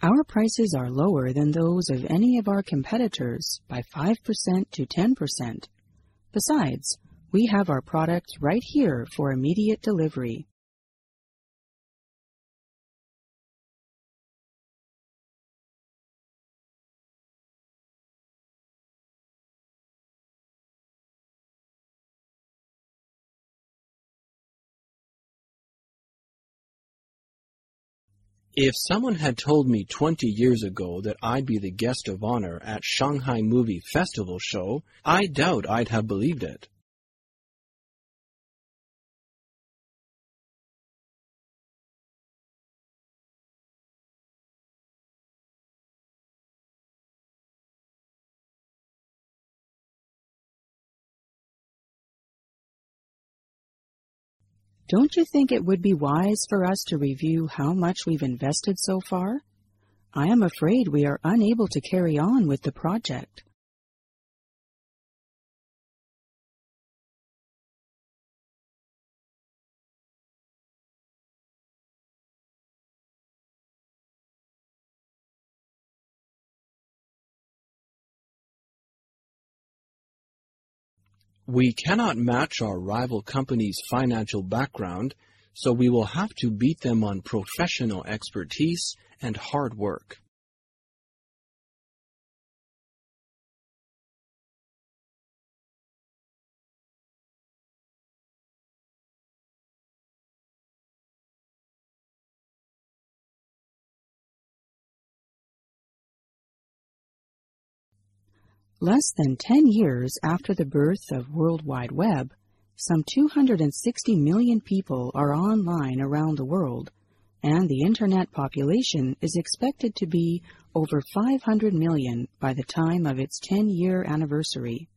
Our prices are lower than those of any of our competitors by 5% to 10%. Besides, we have our products right here for immediate delivery. If someone had told me 20 years ago that I'd be the guest of honor at Shanghai Movie Festival show, I doubt I'd have believed it. Don't you think it would be wise for us to review how much we've invested so far? I am afraid we are unable to carry on with the project. We cannot match our rival company's financial background, so we will have to beat them on professional expertise and hard work. Less than 10 years after the birth of World Wide Web, some 260 million people are online around the world, and the Internet population is expected to be over 500 million by the time of its 10-year anniversary.